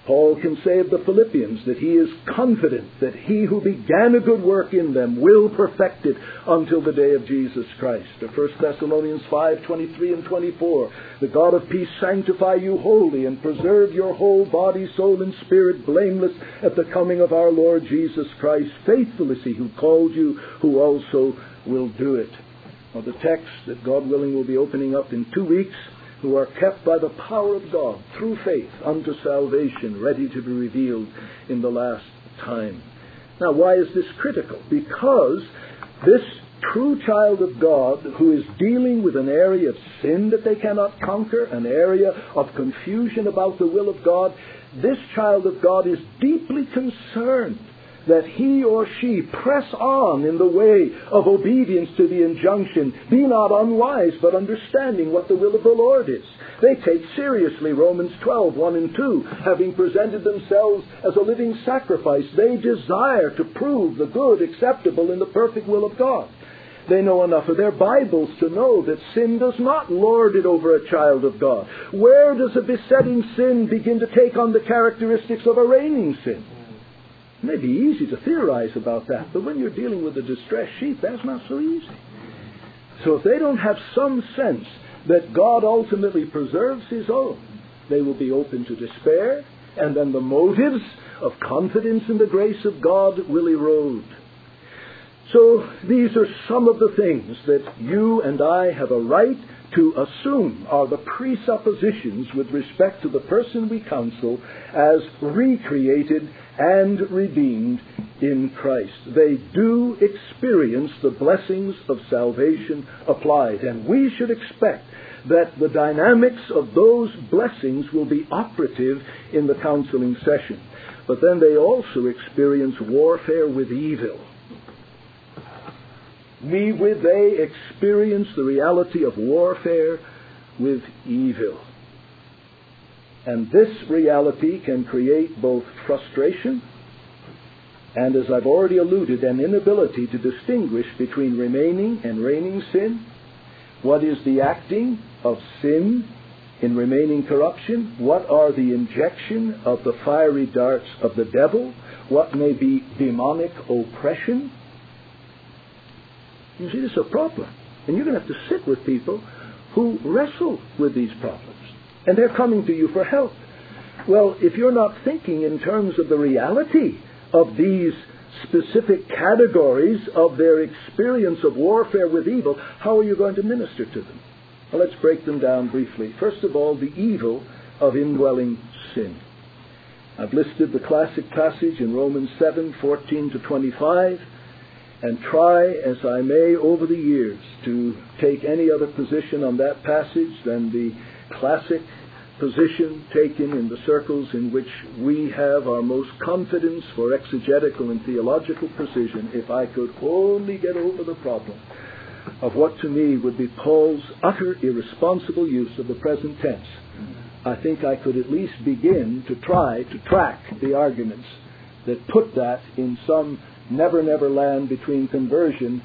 Paul can say of the Philippians that he is confident that he who began a good work in them will perfect it until the day of Jesus Christ. Or First Thessalonians five, twenty-three and twenty-four, the God of peace sanctify you wholly and preserve your whole body, soul, and spirit blameless at the coming of our Lord Jesus Christ. Faithful is he who called you, who also will do it. Now, the text that God willing will be opening up in two weeks, who are kept by the power of God through faith unto salvation, ready to be revealed in the last time. Now, why is this critical? Because this true child of God who is dealing with an area of sin that they cannot conquer, an area of confusion about the will of God, this child of God is deeply concerned that he or she press on in the way of obedience to the injunction, be not unwise, but understanding what the will of the Lord is. They take seriously Romans twelve, one and two. Having presented themselves as a living sacrifice, they desire to prove the good, acceptable, and the perfect will of God. They know enough of their Bibles to know that sin does not lord it over a child of God. Where does a besetting sin begin to take on the characteristics of a reigning sin? It may be easy to theorize about that, but when you're dealing with a distressed sheep, that's not so easy. So if they don't have some sense that God ultimately preserves his own, they will be open to despair, and then the motives of confidence in the grace of God will erode. So these are some of the things that you and I have a right to assume are the presuppositions with respect to the person we counsel as recreated and redeemed in Christ. They do experience the blessings of salvation applied, and we should expect that the dynamics of those blessings will be operative in the counseling session. But then they also experience warfare with evil. We with they experience the reality of warfare with evil. And this reality can create both frustration and, as I've already alluded, an inability to distinguish between remaining and reigning sin. What is the acting of sin in remaining corruption? What are the injection of the fiery darts of the devil? What may be demonic oppression? You see, this is a problem. And you're going to have to sit with people who wrestle with these problems. And they're coming to you for help. Well, if you're not thinking in terms of the reality of these specific categories of their experience of warfare with evil, how are you going to minister to them? Well, let's break them down briefly. First of all, the evil of indwelling sin. I've listed the classic passage in Romans seven, fourteen to twenty-five, and try as I may over the years to take any other position on that passage than the classic position taken in the circles in which we have our most confidence for exegetical and theological precision, if I could only get over the problem of what to me would be Paul's utter irresponsible use of the present tense. I think I could at least begin to try to track the arguments that put that in some never, never land between conversion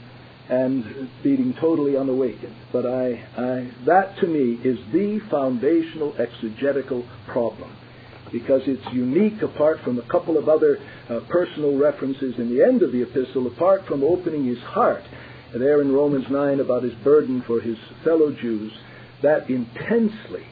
and being totally unawakened. But I, I, that to me is the foundational exegetical problem, because it's unique apart from a couple of other uh, personal references in the end of the epistle, apart from opening his heart there in Romans nine about his burden for his fellow Jews, that intensely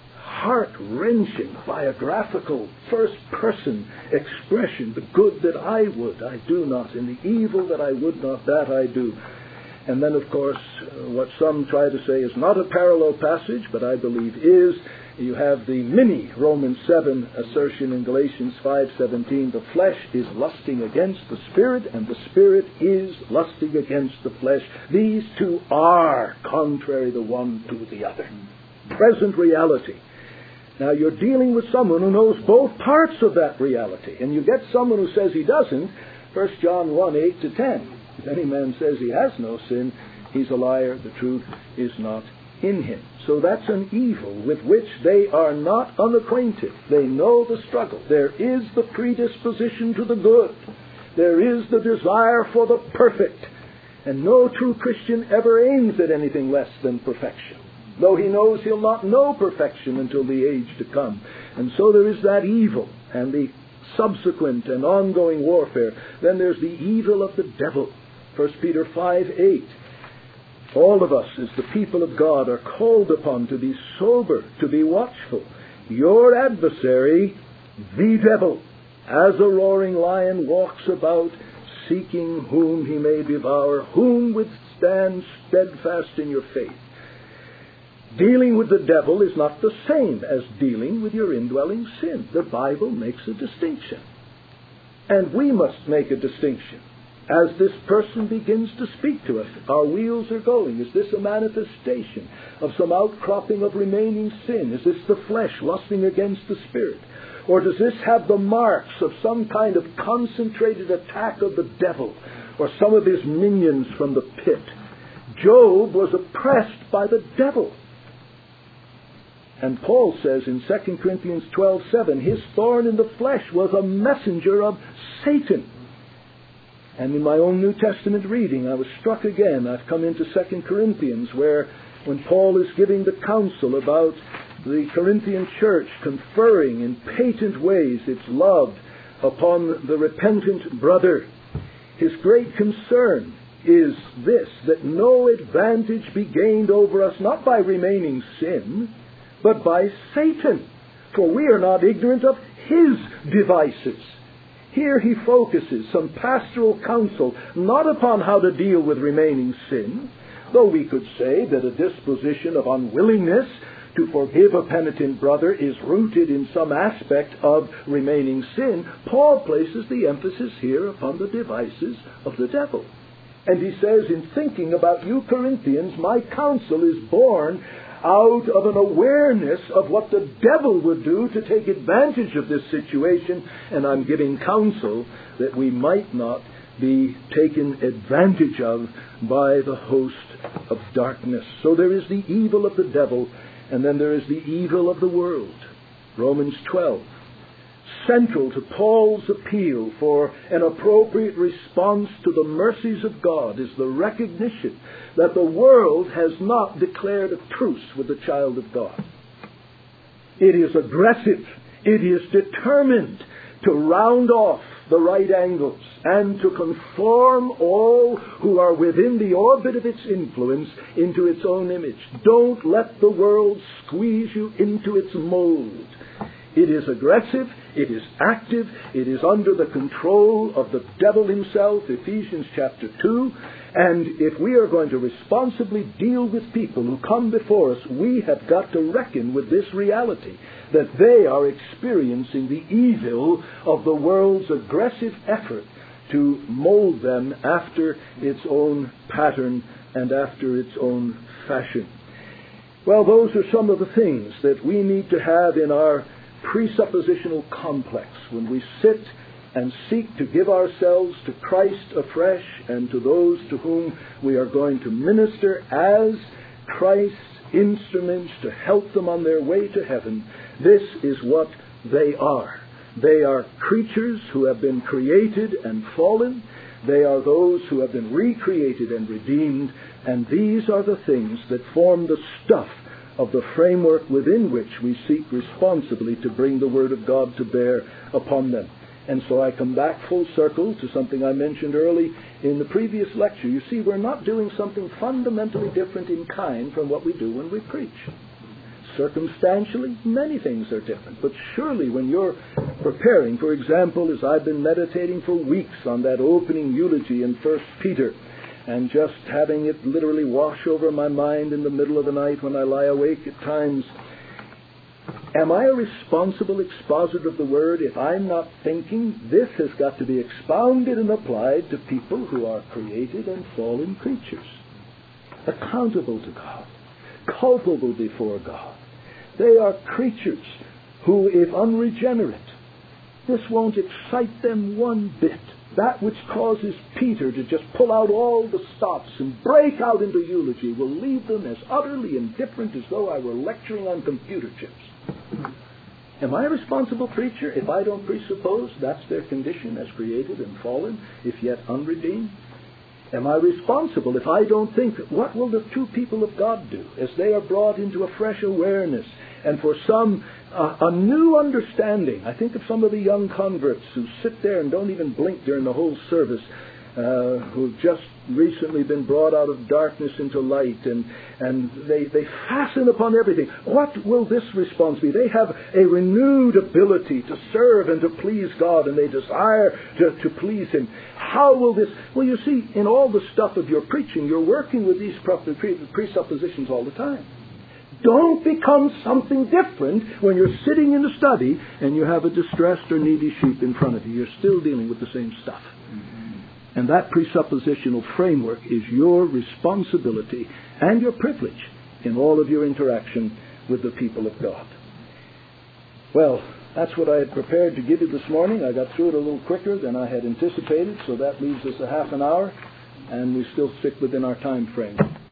heart-wrenching, biographical, first-person expression, the good that I would, I do not, and the evil that I would not, that I do. And then, of course, uh, what some try to say is not a parallel passage, but I believe is, you have the mini Romans seven assertion in Galatians five seventeen, the flesh is lusting against the spirit, and the spirit is lusting against the flesh. These two are contrary the one to the other. Present reality. Now, you're dealing with someone who knows both parts of that reality, and you get someone who says he doesn't. First John one, eight to ten. If any man says he has no sin, he's a liar. The truth is not in him. So that's an evil with which they are not unacquainted. They know the struggle. There is the predisposition to the good. There is the desire for the perfect. And no true Christian ever aims at anything less than perfection, though he knows he'll not know perfection until the age to come. And so there is that evil. and the subsequent and ongoing warfare. Then there's the evil of the devil. First Peter five eight. All of us, as the people of God, are called upon to be sober, to be watchful. Your adversary, the devil, as a roaring lion, walks about, seeking whom he may devour, whom withstand steadfast in your faith. Dealing with the devil is not the same as dealing with your indwelling sin. The Bible makes a distinction. And we must make a distinction. As this person begins to speak to us, our wheels are going. Is this a manifestation of some outcropping of remaining sin? Is this the flesh lusting against the spirit? Or does this have the marks of some kind of concentrated attack of the devil or some of his minions from the pit? Job was oppressed by the devil. And Paul says in Second Corinthians twelve seven, his thorn in the flesh was a messenger of Satan. And in my own New Testament reading, I was struck again. I've come into Second Corinthians, where when Paul is giving the counsel about the Corinthian church conferring in patent ways its love upon the repentant brother, his great concern is this, that no advantage be gained over us, not by remaining sin, but by Satan. For we are not ignorant of his devices. Here he focuses some pastoral counsel not upon how to deal with remaining sin, though we could say that a disposition of unwillingness to forgive a penitent brother is rooted in some aspect of remaining sin. Paul places the emphasis here upon the devices of the devil. And he says, in thinking about you Corinthians, my counsel is born out of an awareness of what the devil would do to take advantage of this situation, and I'm giving counsel that we might not be taken advantage of by the host of darkness. So there is the evil of the devil, and then there is the evil of the world. Romans twelve. Central to Paul's appeal for an appropriate response to the mercies of God is the recognition that the world has not declared a truce with the child of God. It is aggressive. It is determined to round off the right angles and to conform all who are within the orbit of its influence into its own image. Don't let the world squeeze you into its mold. It is aggressive, it is active, it is under the control of the devil himself, Ephesians chapter two, and if we are going to responsibly deal with people who come before us, we have got to reckon with this reality, that they are experiencing the evil of the world's aggressive effort to mold them after its own pattern and after its own fashion. Well, those are some of the things that we need to have in our presuppositional complex when we sit and seek to give ourselves to Christ afresh and to those to whom we are going to minister as Christ's instruments to help them on their way to heaven. This is what they are. They are creatures who have been created and fallen. They are those who have been recreated and redeemed. And these are the things that form the stuff of the framework within which we seek responsibly to bring the Word of God to bear upon them. And so I come back full circle to something I mentioned early in the previous lecture. You see, we're not doing something fundamentally different in kind from what we do when we preach. Circumstantially, many things are different. But surely when you're preparing, for example, as I've been meditating for weeks on that opening eulogy in First Peter, and just having it literally wash over my mind in the middle of the night when I lie awake at times, am I a responsible expositor of the Word if I'm not thinking this has got to be expounded and applied to people who are created and fallen creatures, accountable to God, culpable before God? They are creatures who, if unregenerate, this won't excite them one bit. That which causes Peter to just pull out all the stops and break out into eulogy will leave them as utterly indifferent as though I were lecturing on computer chips. Am I a responsible preacher if I don't presuppose that's their condition as created and fallen, if yet unredeemed? Am I responsible if I don't think, what will the true people of God do as they are brought into a fresh awareness and for some a, a new understanding. I think of some of the young converts who sit there and don't even blink during the whole service, uh, who've just recently been brought out of darkness into light, and, and they, they fasten upon everything. What will this response be? They have a renewed ability to serve and to please God, and they desire to, to please Him. How will this... Well, you see, in all the stuff of your preaching, you're working with these presuppositions all the time. Don't become something different when you're sitting in the study and you have a distressed or needy sheep in front of you. You're still dealing with the same stuff. And that presuppositional framework is your responsibility and your privilege in all of your interaction with the people of God. Well, that's what I had prepared to give you this morning. I got through it a little quicker than I had anticipated, so that leaves us a half an hour, and we still stick within our time frame.